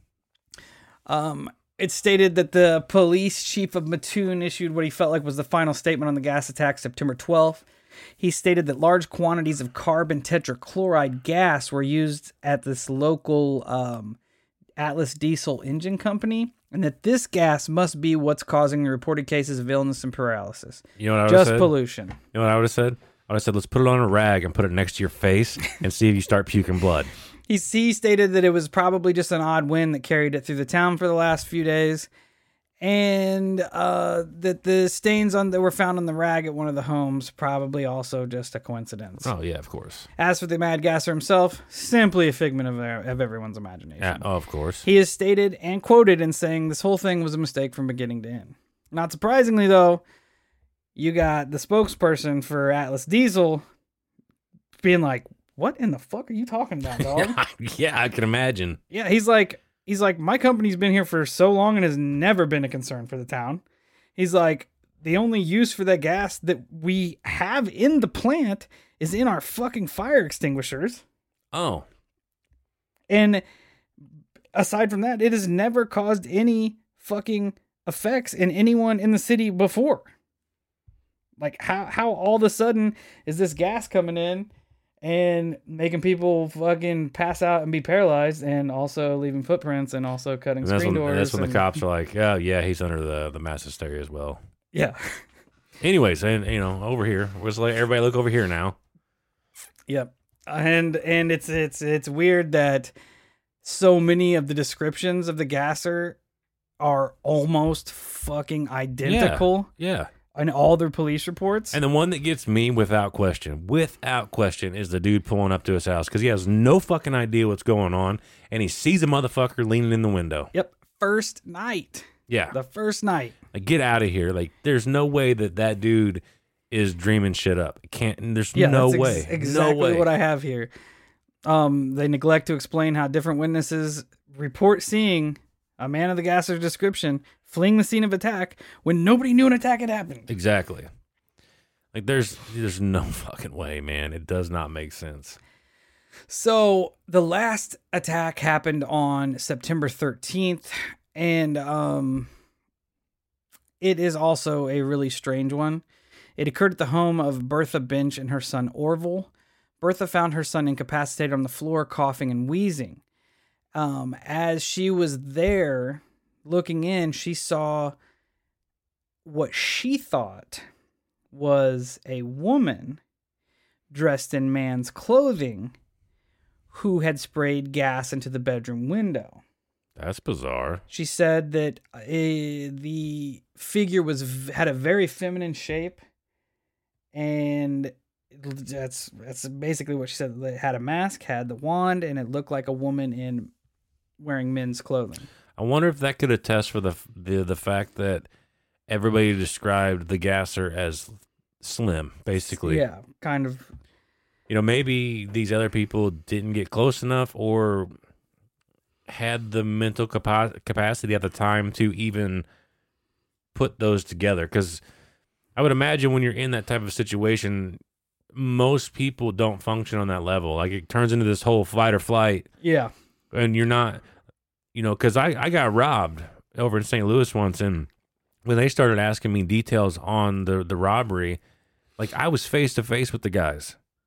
Um, it stated that the police chief of Mattoon issued what he felt like was the final statement on the gas attack September twelfth. He stated that large quantities of carbon tetrachloride gas were used at this local um, Atlas Diesel engine company, and that this gas must be what's causing the reported cases of illness and paralysis. You know what I would have Just said? pollution. You know what I would have said? I would have said, let's put it on a rag and put it next to your face and see if you start puking blood. He, he stated that it was probably just an odd wind that carried it through the town for the last few days, and uh, that the stains on that were found on the rag at one of the homes probably also just a coincidence. Oh, yeah, of course. As for the mad gasser himself, simply a figment of, their, of everyone's imagination. Yeah, oh, of course. He is stated and quoted in saying this whole thing was a mistake from beginning to end. Not surprisingly, though, you got the spokesperson for Atlas Diesel being like, what in the fuck are you talking about, dog? Yeah, I can imagine. Yeah, he's like, he's like, my company's been here for so long and has never been a concern for the town. He's like, the only use for that gas that we have in the plant is in our fucking fire extinguishers. Oh, And aside from that, it has never caused any fucking effects in anyone in the city before. Like, how, how all of a sudden is this gas coming in and making people fucking pass out and be paralyzed, and also leaving footprints, and also cutting and that's screen when, doors. that's when and- the cops are like, oh, yeah, he's under the, the mass hysteria as well. Yeah. Anyways, and you know, over here, let's let everybody look over here now. Yep. And and it's it's it's weird that so many of the descriptions of the gasser are almost fucking identical Yeah. in all their police reports. And the one that gets me without question, without question, is the dude pulling up to his house because he has no fucking idea what's going on, and he sees a motherfucker leaning in the window. Yep. First night. Yeah. The first night. Like, get out of here. Like, there's no way that that dude is dreaming shit up. It can't. There's Yeah, no that's way. ex- exactly no way. what I have here. Um, they neglect to explain how different witnesses report seeing a man of the gasser's description fleeing the scene of attack when nobody knew an attack had happened. Exactly. Like, there's there's no fucking way, man. It does not make sense. So the last attack happened on September thirteenth, and um, it is also a really strange one. It occurred at the home of Bertha Bench and her son Orville. Bertha found her son incapacitated on the floor, coughing and wheezing. Um, as she was there looking in, she saw what she thought was a woman dressed in man's clothing who had sprayed gas into the bedroom window. That's bizarre. She said that uh, the figure was had a very feminine shape, and that's that's basically what she said. It had a mask, had the wand, and it looked like a woman in wearing men's clothing. I wonder if that could attest for the the the fact that everybody described the gasser as slim, basically. Yeah, kind of. You know, maybe these other people didn't get close enough or had the mental capa- capacity at the time to even put those together. Because I would imagine when you're in that type of situation, most people don't function on that level. Like, it turns into this whole fight or flight, Yeah. and you're not, you know, because I, I got robbed over in Saint Louis once, and when they started asking me details on the, the robbery, like, I was face to face with the guys.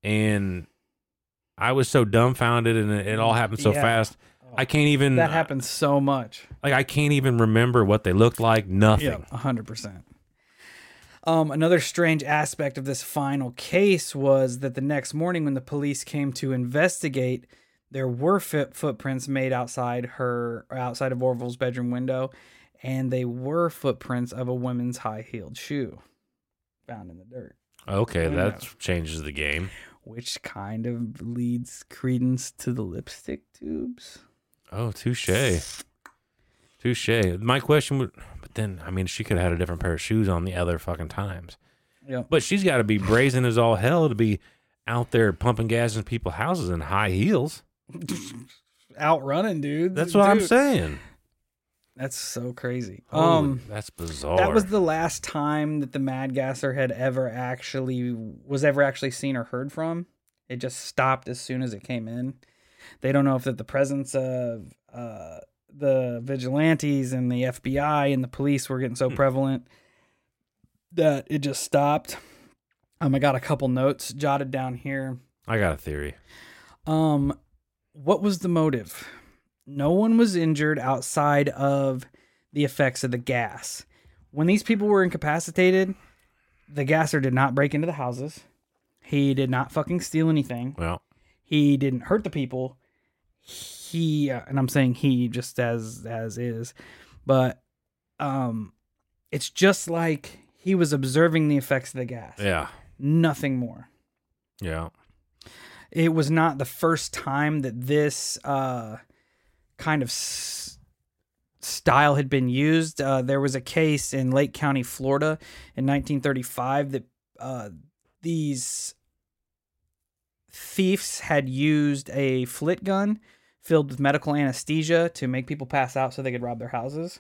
and I was so dumbfounded, and it, it all happened so Yeah. fast. I can't even. That happens so much. Like I can't even remember what they looked like. Nothing. Yeah, a hundred percent. Um, another strange aspect of this final case was that the next morning, when the police came to investigate, there were foot footprints made outside her, or outside of Orville's bedroom window, and they were footprints of a woman's high-heeled shoe found in the dirt. Okay, Window. that changes the game. Which kind of leads credence to the lipstick tubes. Oh, touche. Touche. My question would, but then, I mean, she could have had a different pair of shoes on the other fucking times. Yeah. But she's got to be brazen as all hell to be out there pumping gas in people's houses in high heels. Outrunning, dude. That's what I'm Dude, saying. That's so crazy. Holy, um, that's bizarre. That was the last time that the Mad Gasser had ever actually was ever actually seen or heard from. It just stopped as soon as it came in. They don't know if that the presence of uh, the vigilantes and the F B I and the police were getting so Hmm. prevalent that it just stopped. Um, I got a couple notes jotted down here. I got a theory. Um, what was the motive? No one was injured outside of the effects of the gas. When these people were incapacitated, the gasser did not break into the houses. He did not fucking steal anything. Well, He didn't hurt the people. He, uh, and I'm saying he just as as is, but um, it's just like he was observing the effects of the gas. yeah. Nothing more. Yeah. It was not the first time that this uh, kind of s- style had been used. Uh, there was a case in Lake County, Florida in nineteen thirty-five that uh, these thieves had used a flit gun filled with medical anesthesia to make people pass out so they could rob their houses.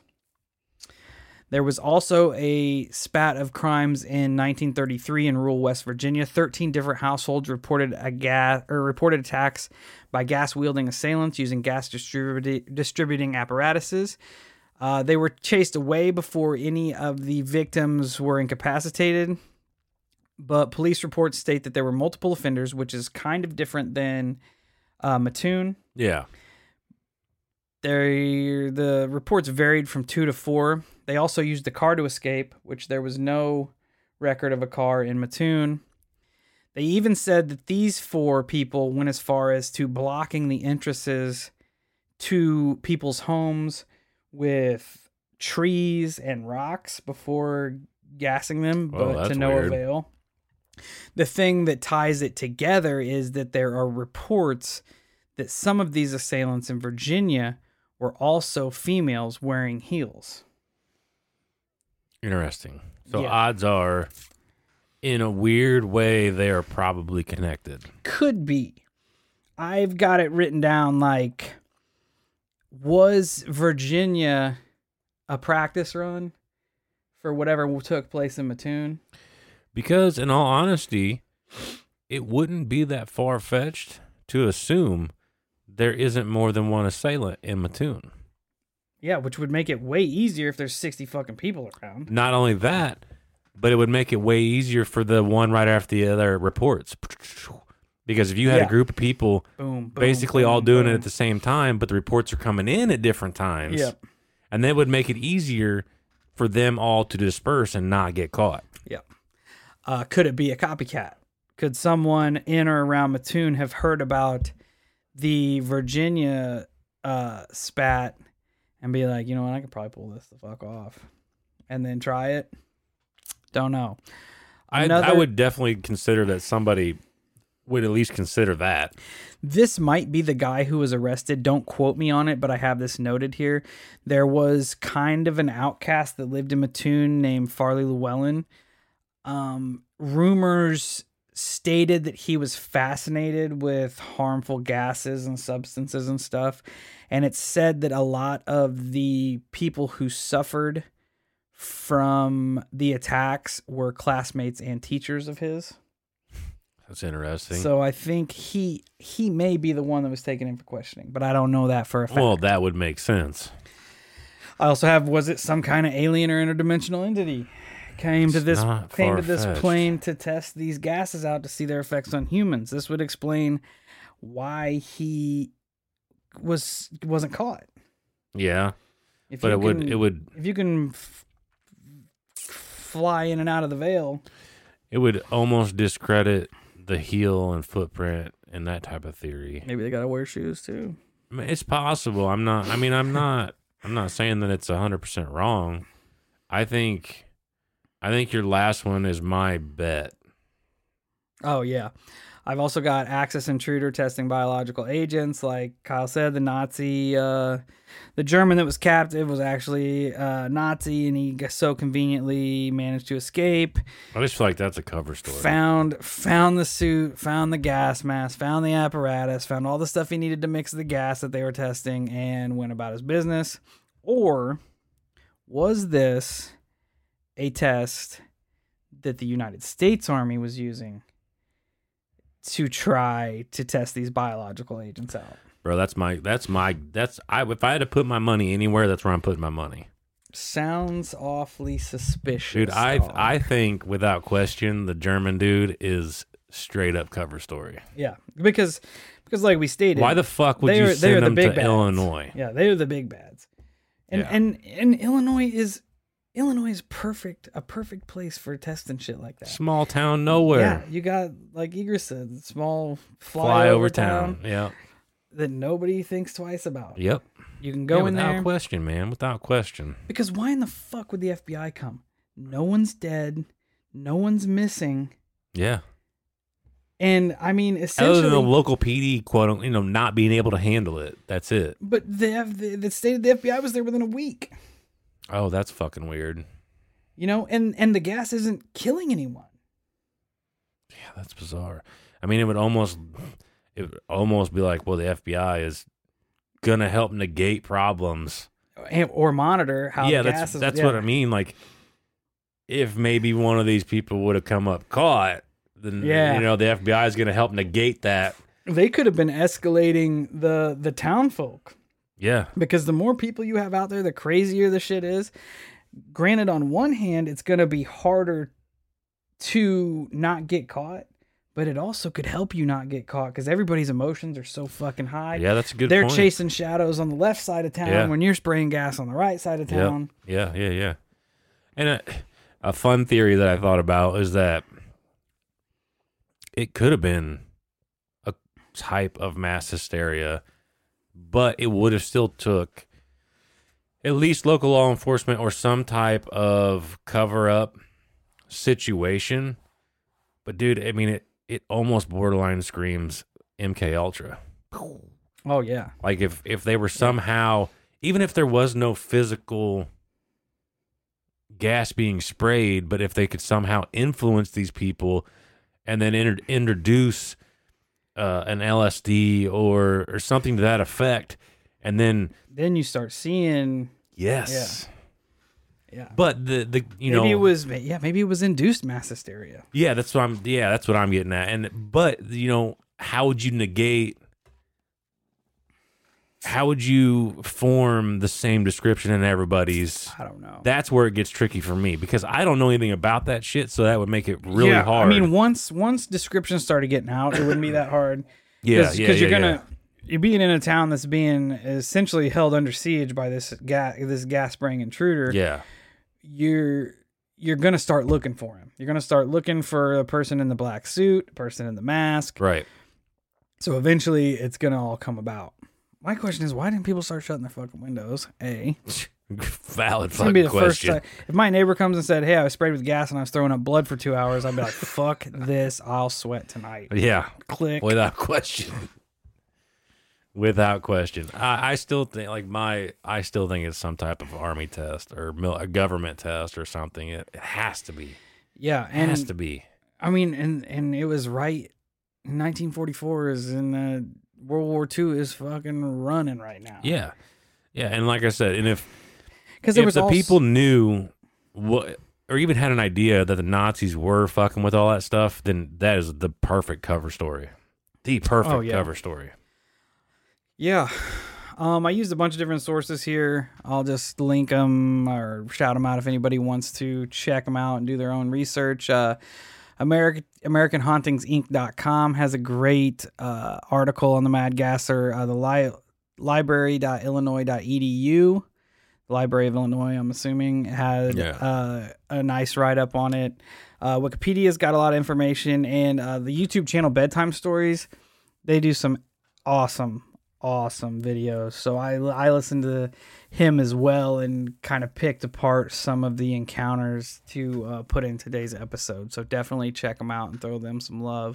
There was also a spat of crimes in nineteen thirty-three in rural West Virginia. thirteen different households reported a gas or reported attacks by gas-wielding assailants using gas distribu- distributing apparatuses. Uh, they were chased away before any of the victims were incapacitated. But police reports state that there were multiple offenders, which is kind of different than uh, Mattoon. Yeah. There, the reports varied from two to four. They also used the car to escape, which there was no record of a car in Mattoon. They even said that these four people went as far as to blocking the entrances to people's homes with trees and rocks before gassing them, Well, but to that's no weird. avail. The thing that ties it together is that there are reports that some of these assailants in Virginia were also females wearing heels. Interesting. So Yeah. odds are, in a weird way, they are probably connected. Could be. I've got it written down like, was Virginia a practice run for whatever took place in Mattoon? Because, in all honesty, it wouldn't be that far-fetched to assume there isn't more than one assailant in Mattoon. Yeah, which would make it way easier if there's sixty fucking people around. Not only that, but it would make it way easier for the one right after the other reports. Because if you had Yeah. a group of people Boom, boom basically boom, all doing boom. it at the same time, but the reports are coming in at different times, Yep. and that would make it easier for them all to disperse and not get caught. Yep. Uh, could it be a copycat? Could someone in or around Mattoon have heard about the Virginia uh, spat and be like, you know what, I could probably pull this the fuck off, and then try it? Don't know. I, Another- I would definitely consider that somebody would at least consider that. This might be the guy who was arrested. Don't quote me on it, but I have this noted here. There was kind of an outcast that lived in Mattoon named Farley Llewellyn. Um, rumors stated that he was fascinated with harmful gases and substances and stuff. And it's said that a lot of the people who suffered from the attacks were classmates and teachers of his. That's interesting. So I think he he may be the one that was taken in for questioning, but I don't know that for a fact. well, that would make sense. I also have, was it some kind of alien or interdimensional entity? came to It's this not came to this far-fetched. plane to test these gases out to see their effects on humans. This would explain why he was wasn't caught. Yeah, If but you it would can- it would if you can f- fly in and out of the veil. it would almost discredit the heel and footprint and that type of theory. Maybe they gotta wear shoes too. I mean, it's possible. I'm not. I mean, I'm not. I'm not saying that it's a hundred percent wrong. I think, I think your last one is my bet. Oh yeah. I've also got Axis Intruder testing biological agents. Like Kyle said, the Nazi, uh, the German that was captive was actually uh, Nazi, and he g- so conveniently managed to escape. I just feel like that's a cover story. Found found the suit, found the gas mask, found the apparatus, found all the stuff he needed to mix the gas that they were testing, and went about his business. Or was this a test that the United States Army was using to try to test these biological agents out? Bro, that's my. That's my. That's I. If I had to put my money anywhere, that's where I'm putting my money. Sounds awfully suspicious. Dude, I dog. I think without question the German dude is straight up cover story. yeah, because because like we stated, Why the fuck would they you are- they are send the them big to bads. Illinois? Yeah, they're the big bads, and Yeah. and and Illinois is Illinois is perfect, a perfect place for testing shit like that. Small town nowhere. Yeah, you got like Eager said, small Fly flyover over town, town. Yeah. that nobody thinks twice about. Yep. You can go Yeah, in without there question, man. Without question. because why in the fuck would the F B I come? No one's dead, no one's missing, Yeah. and I mean Other essentially. than the local P D, quote, unquote, you know, not being able to handle it. That's it. But the, F- the the state the F B I was there within a week, Oh, that's fucking weird. you know, and and the gas isn't killing anyone. Yeah, that's bizarre. I mean, it would almost, it would almost be like, well, the F B I is gonna help negate problems. And- or monitor how yeah, the that's gas is. that's yeah. what I mean. Like, if maybe one of these people would have come up caught, then Yeah. you know the F B I is gonna help negate that. They could have been escalating the the town folk Yeah, because the more people you have out there, the crazier the shit is. Granted, on one hand, it's gonna be harder to not get caught, but it also could help you not get caught because everybody's emotions are so fucking high. yeah, that's a good. They're point. chasing shadows on the left side of town Yeah. when you're spraying gas on the right side of Yep. town. Yeah, yeah, yeah. And a, a fun theory that I thought about is that it could have been a type of mass hysteria, but it would have still took at least local law enforcement or some type of cover up situation. But dude, I mean it it almost borderline screams M K Ultra. Oh yeah, Like if if they were somehow, even if there was no physical gas being sprayed, but if they could somehow influence these people and then inter- introduce uh, an L S D or or something to that effect, and then then you start seeing. yes, Yeah. but the the you maybe know it was yeah maybe it was induced mass hysteria. yeah that's what I'm yeah that's what I'm getting at. And but you know how would you negate? How would you form the same description in everybody's? I don't know. That's where it gets tricky for me because I don't know anything about that shit, so that would make it really yeah, hard. I mean, once once descriptions started getting out, it wouldn't be that hard. yeah, Cause, yeah, 'cause yeah, you're yeah. gonna you're being in a town that's being essentially held under siege by this gas this gas spraying intruder. yeah, You're you're gonna start looking for him. You're gonna start looking for a person in the black suit, a person in the mask. right. So eventually, it's gonna all come about. My question is, why didn't people start shutting their fucking windows? A. Valid It's gonna be fucking the first question. time. If my neighbor comes and said, "Hey, I was sprayed with gas and I was throwing up blood for two hours," I'd be like, "Fuck this! I'll sweat tonight." Yeah, Click. without question. Without question, I, I still think like my I still think it's some type of army test or mil- a government test or something. It, it has to be. Yeah, It has and to be. I mean, and and it was right. nineteen forty-four is in uh, World War Two is fucking running right now. Yeah, yeah, and like I said, and if because there if was the also, people knew what or even had an idea that the Nazis were fucking with all that stuff, then that is the perfect cover story. The perfect Oh, yeah. cover story. Yeah, Um, I used a bunch of different sources here. I'll just link them or shout them out if anybody wants to check them out and do their own research. Uh, American American Hauntings Inc dot com has a great uh, article on the Mad Gasser. Uh, the li- library dot illinois dot e d u, the Library of Illinois, I'm assuming, had Yeah. uh, a nice write-up on it. Uh, Wikipedia's got a lot of information, and uh, the YouTube channel Bedtime Stories, they do some awesome, awesome videos. So I, I listened to him as well and kind of picked apart some of the encounters to uh, put in today's episode. So definitely check them out and throw them some love.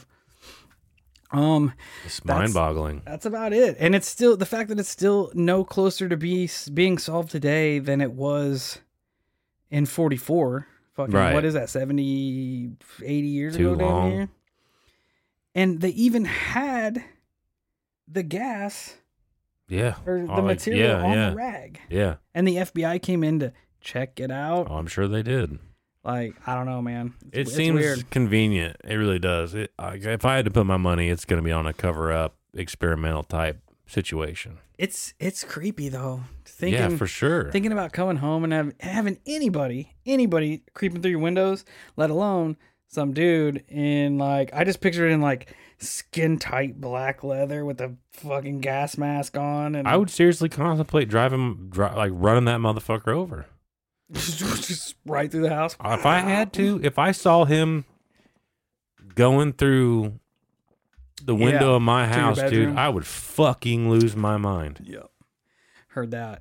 Um, It's That's- mind-boggling. that's about it. And it's still the fact that it's still no closer to be being solved today than it was in forty-four. Fucking, Right. what is that, seventy, eighty years Too ago down long. here? And they even had the gas Yeah. or the Oh, like, material yeah, on yeah. the rag. Yeah. And the F B I came in to check it out. Oh, I'm sure they did. Like, I don't know, man. It's, It it's seems weird. convenient. It really does. It, I, if I had to put my money, it's going to be on a cover-up, experimental type situation. It's it's creepy though. Thinking, yeah, for sure. Thinking about coming home and have, having anybody, anybody creeping through your windows, let alone some dude in like, I just picture it in like skin tight black leather with a fucking gas mask on. And I would seriously contemplate driving, dri- like running that motherfucker over. just right through the house. If I had to, if I saw him going through the window Yeah, of my your house, dude, bedroom. I would fucking lose my mind. Yep. Heard that.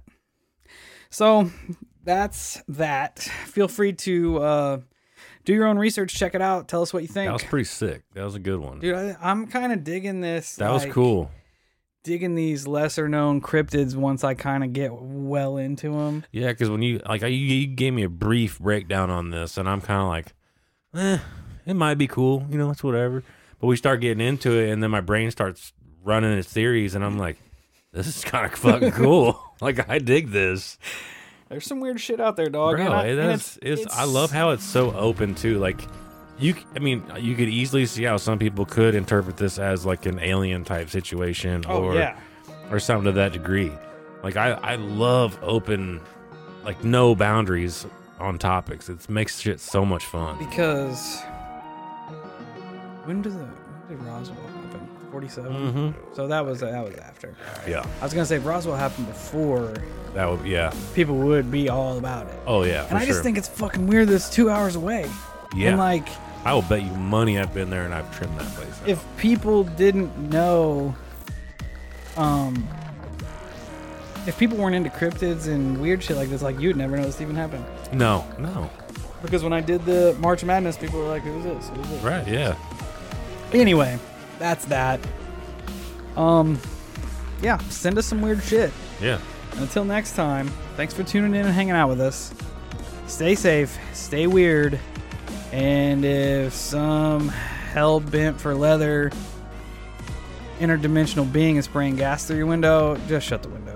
So that's that. Feel free to uh, do your own research. Check it out. Tell us what you think. That was pretty sick. That was a good one. Dude, I, I'm kind of digging this. that was like, cool. Digging these lesser known cryptids once I kind of get well into them. Yeah, because when you like, you, you gave me a brief breakdown on this, and I'm kind of like, eh, it might be cool, you know, it's whatever. But we start getting into it, and then my brain starts running its theories, and I'm like, this is kind of fucking cool. Like, I dig this, There's some weird shit out there, dog. bro. and I, it and is, it's, I love how it's so open too. Like, you, c- I mean, you could easily see how some people could interpret this as like an alien type situation, Oh or yeah, or something to that degree. Like, I, I love open, like, no boundaries on topics. It makes shit so much fun. because when did the when did Roswell happen? forty-seven. Mm-hmm. So that was that was after. Yeah, I was gonna say if Roswell happened before, that would, yeah. people would be all about it. Oh, yeah, for and I sure. just think it's fucking weird that it's two hours away. yeah. And like, I will bet you money I've been there and I've trimmed that place out. if people didn't know, um, if people weren't into cryptids and weird shit like this, like you'd never know this even happened. No, no. Because when I did the March Madness, people were like, "Who's this? Who's this?" Right, yeah. Anyway, that's that. Um, yeah, send us some weird shit. Yeah. Until next time, thanks for tuning in and hanging out with us. Stay safe, stay weird, and if some hell bent for leather interdimensional being is spraying gas through your window, just shut the window.